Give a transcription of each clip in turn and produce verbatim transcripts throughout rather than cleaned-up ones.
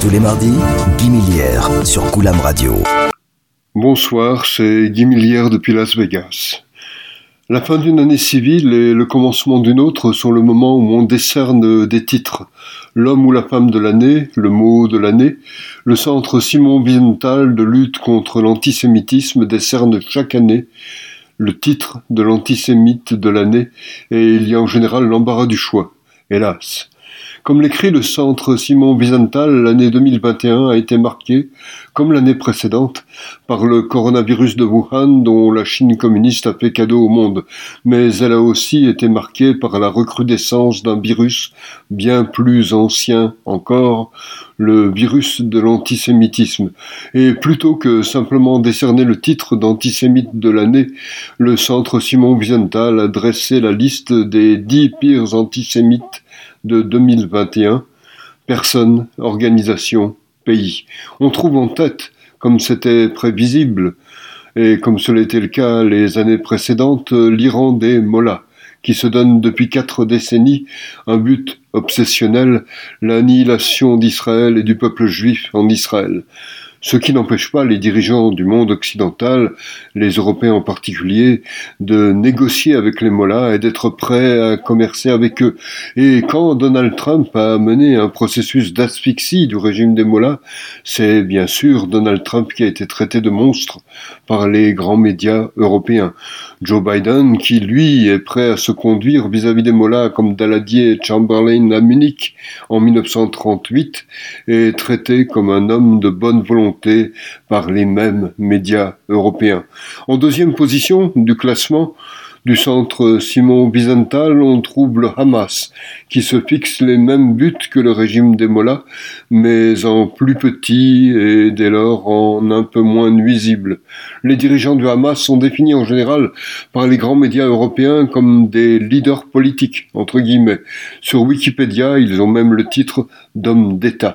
Tous les mardis, Guy Millière sur Coulam Radio. Bonsoir, c'est Guy Millière depuis Las Vegas. La fin d'une année civile et le commencement d'une autre sont le moment où on décerne des titres. L'homme ou la femme de l'année, le mot de l'année. Le centre Simon Wiesenthal de lutte contre l'antisémitisme décerne chaque année le titre de l'antisémite de l'année et il y a en général l'embarras du choix, hélas. Comme l'écrit le centre Simon Wiesenthal, l'année deux mille vingt et un a été marquée, comme l'année précédente, par le coronavirus de Wuhan dont la Chine communiste a fait cadeau au monde. Mais elle a aussi été marquée par la recrudescence d'un virus bien plus ancien encore, le virus de l'antisémitisme. Et plutôt que simplement décerner le titre d'antisémite de l'année, le centre Simon Wiesenthal a dressé la liste des dix pires antisémites de deux mille vingt et un, personnes, organisations, pays. On trouve en tête, comme c'était prévisible, et comme cela était le cas les années précédentes, l'Iran des mollahs, qui se donne depuis quatre décennies un but obsessionnel, l'annihilation d'Israël et du peuple juif en Israël. Ce qui n'empêche pas les dirigeants du monde occidental, les Européens en particulier, de négocier avec les mollahs et d'être prêts à commercer avec eux. Et quand Donald Trump a mené un processus d'asphyxie du régime des mollahs, c'est bien sûr Donald Trump qui a été traité de monstre par les grands médias européens. Joe Biden, qui lui est prêt à se conduire vis-à-vis des mollahs comme Daladier et Chamberlain à Munich en dix-neuf cent trente-huit, est traité comme un homme de bonne volonté par les mêmes médias européens. En deuxième position du classement du centre Simon Wiesenthal, on trouve le Hamas, qui se fixe les mêmes buts que le régime des mollahs, mais en plus petit et dès lors en un peu moins nuisible. Les dirigeants du Hamas sont définis en général par les grands médias européens comme des leaders politiques, entre guillemets. Sur Wikipédia, ils ont même le titre d'hommes d'État.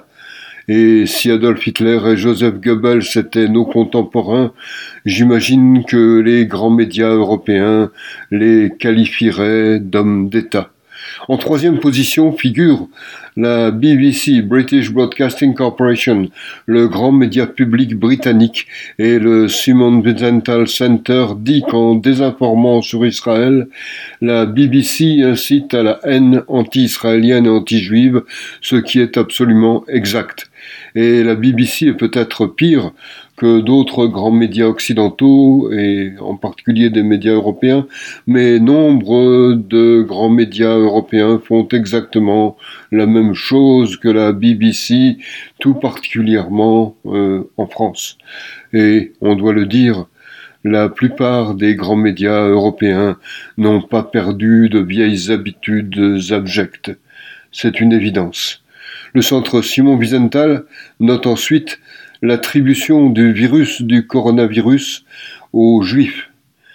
Et si Adolf Hitler et Joseph Goebbels étaient nos contemporains, j'imagine que les grands médias européens les qualifieraient d'hommes d'État. En troisième position figure la B B C, British Broadcasting Corporation, le grand média public britannique, et le Simon Wiesenthal Center dit qu'en désinformant sur Israël, la B B C incite à la haine anti-israélienne et anti-juive, ce qui est absolument exact. Et la B B C est peut-être pire que d'autres grands médias occidentaux, et en particulier des médias européens, mais nombre de grands médias européens font exactement la même chose que la B B C, tout particulièrement euh, en France. Et on doit le dire, la plupart des grands médias européens n'ont pas perdu de vieilles habitudes abjectes. C'est une évidence. Le centre Simon Wiesenthal note ensuite l'attribution du virus du coronavirus aux Juifs.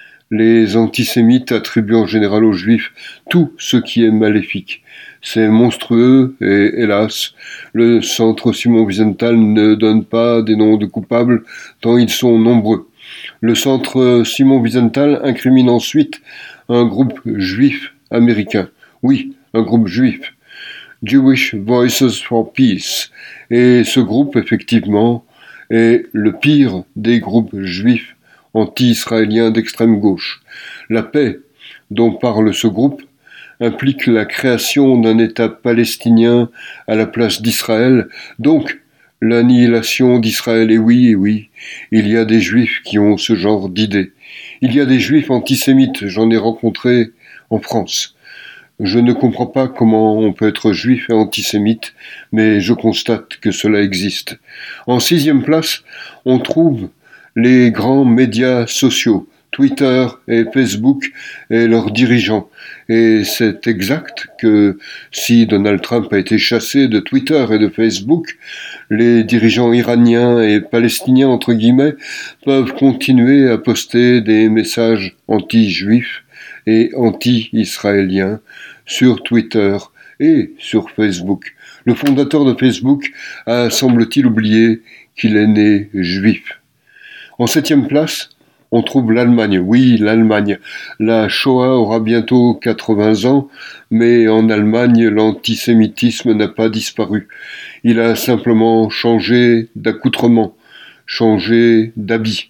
Les antisémites attribuent en général aux Juifs tout ce qui est maléfique. C'est monstrueux et, hélas, le centre Simon Wiesenthal ne donne pas des noms de coupables tant ils sont nombreux. Le centre Simon Wiesenthal incrimine ensuite un groupe juif américain. Oui, un groupe juif. Jewish Voices for Peace. Et ce groupe, effectivement, est le pire des groupes juifs anti-israéliens d'extrême gauche. La paix dont parle ce groupe implique la création d'un État palestinien à la place d'Israël, donc l'annihilation d'Israël. Et oui, et oui, il y a des juifs qui ont ce genre d'idées. Il y a des juifs antisémites, j'en ai rencontré en France. Je ne comprends pas comment on peut être juif et antisémite, mais je constate que cela existe. En sixième place, on trouve les grands médias sociaux, Twitter et Facebook et leurs dirigeants. Et c'est exact que si Donald Trump a été chassé de Twitter et de Facebook, les dirigeants iraniens et palestiniens, entre guillemets, peuvent continuer à poster des messages anti-juifs et anti-israéliens sur Twitter et sur Facebook. Le fondateur de Facebook a, semble-t-il, oublié qu'il est né juif. En septième place, On trouve l'Allemagne, oui, l'Allemagne. La Shoah aura bientôt quatre-vingts ans, mais en Allemagne, l'antisémitisme n'a pas disparu. Il a simplement changé d'accoutrement, changé d'habit.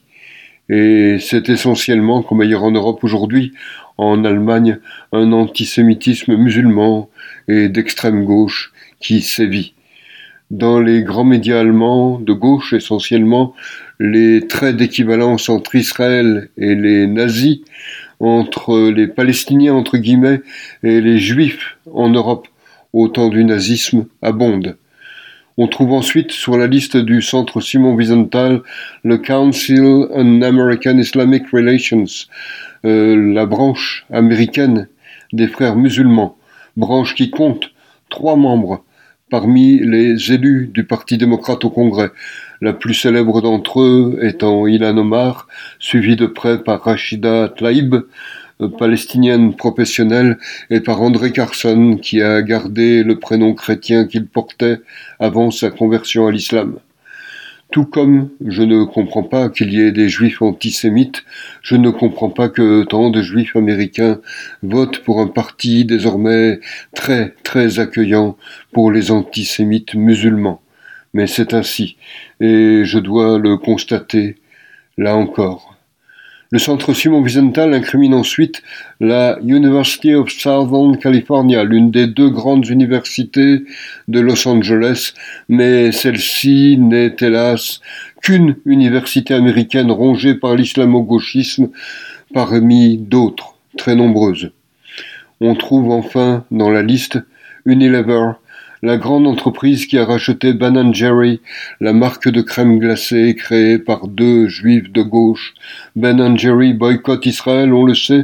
Et c'est essentiellement, comme ailleurs en Europe aujourd'hui, en Allemagne, un antisémitisme musulman et d'extrême gauche qui sévit. Dans les grands médias allemands, de gauche essentiellement, les traits d'équivalence entre Israël et les nazis, entre les Palestiniens entre guillemets et les Juifs en Europe au temps du nazisme abondent. On trouve ensuite sur la liste du centre Simon Wiesenthal le Council on American Islamic Relations, euh, la branche américaine des frères musulmans, branche qui compte trois membres parmi les élus du Parti démocrate au Congrès, la plus célèbre d'entre eux étant Ilhan Omar, suivie de près par Rachida Tlaib, palestinienne professionnelle, et par André Carson, qui a gardé le prénom chrétien qu'il portait avant sa conversion à l'islam. Tout comme je ne comprends pas qu'il y ait des juifs antisémites, je ne comprends pas que tant de juifs américains votent pour un parti désormais très très accueillant pour les antisémites musulmans. Mais c'est ainsi, et je dois le constater, là encore. Le centre Simon Wiesenthal incrimine ensuite la University of Southern California, l'une des deux grandes universités de Los Angeles, mais celle-ci n'est hélas qu'une université américaine rongée par l'islamo-gauchisme parmi d'autres, très nombreuses. On trouve enfin dans la liste Unilever, la grande entreprise qui a racheté Ben and Jerry, la marque de crème glacée créée par deux juifs de gauche. Ben and Jerry boycotte Israël, on le sait,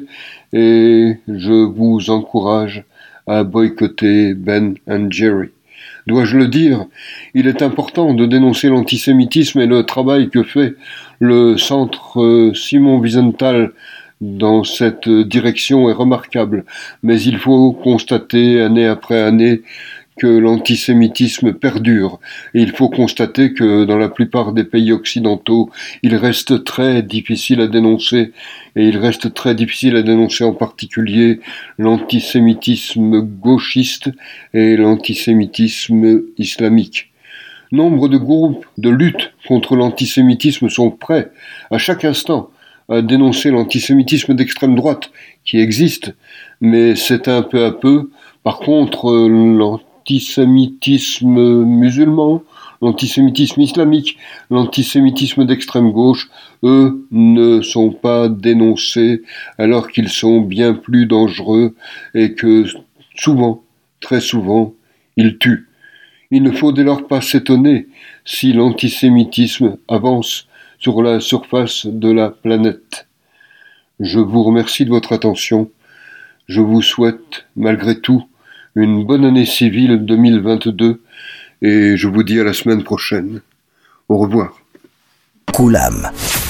et je vous encourage à boycotter Ben and Jerry. Dois-je le dire, il est important de dénoncer l'antisémitisme et le travail que fait le centre Simon Wiesenthal dans cette direction est remarquable, mais il faut constater année après année que l'antisémitisme perdure, et il faut constater que dans la plupart des pays occidentaux, il reste très difficile à dénoncer, et il reste très difficile à dénoncer en particulier l'antisémitisme gauchiste et l'antisémitisme islamique. Nombre de groupes de lutte contre l'antisémitisme sont prêts, à chaque instant, à dénoncer l'antisémitisme d'extrême droite, qui existe, mais c'est un peu à peu. Par contre, l'antisémitisme musulman, l'antisémitisme islamique, l'antisémitisme d'extrême gauche, eux ne sont pas dénoncés alors qu'ils sont bien plus dangereux et que souvent, très souvent, ils tuent. Il ne faut dès lors pas s'étonner si l'antisémitisme avance sur la surface de la planète. Je vous remercie de votre attention. Je vous souhaite, malgré tout, une bonne année civile deux mille vingt-deux et je vous dis à la semaine prochaine. Au revoir. Koulam.